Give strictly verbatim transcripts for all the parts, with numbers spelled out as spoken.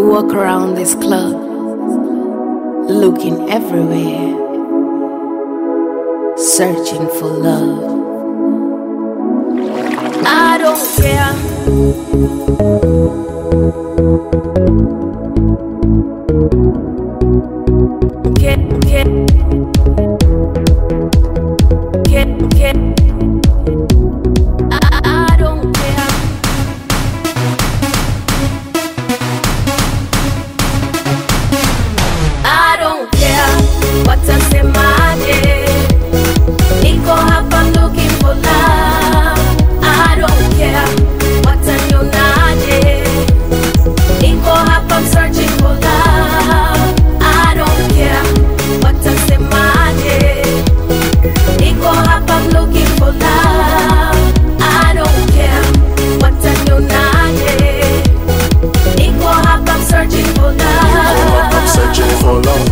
Walk around this club, looking everywhere, searching for love. I don't care. Get, get, get, get. I, I don't care. I don't care what I say, my day. Niko hapa, I'm looking for love. I don't care what I know, naje. Niko hapa, I'm searching for love. I don't care what I say, my day. Niko hapa, I'm looking for love. I don't care what I know, naje. Niko hapa, I'm searching for love. I'm searching for love.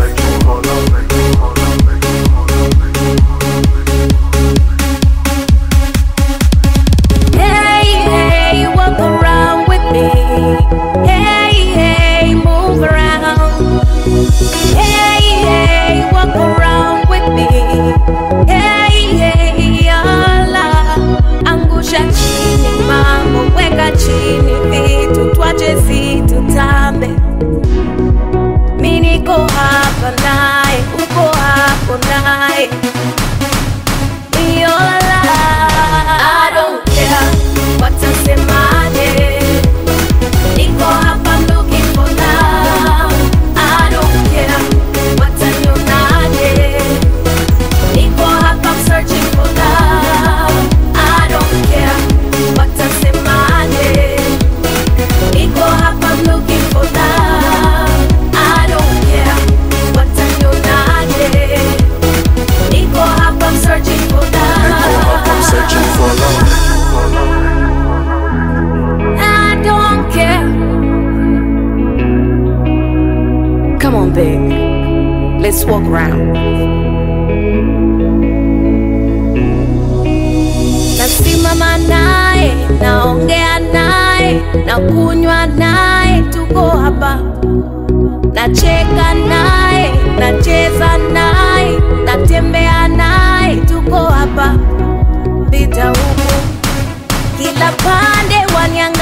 Hey, hey, walk around with me. Hey, hey, move around. Hey, hey, walk around with me. Hey, hey, Allah. Angusha chini mambo, weka chini vitu, tuache situtambe. Mi niko hapa naye, uko hapo naye. We all alive. I don't care what I say, my day. Niko hapa, I'm looking for love. I don't care what I know, naje. Niko hapa, I'm searching for love. I don't care what I say, my day. Niko hapa, I'm looking for love. I don't care what I know, naje. Niko hapa, I'm searching for love. I'm searching for love. I don't care. Come on, baby, let's walk around. Nasimama naye, naongea naye, nakunywa naye, tuko hapa. Nacheka naye, nacheza naye, natembea naye, tuko hapa. Pita huku, kila pande wanyanga.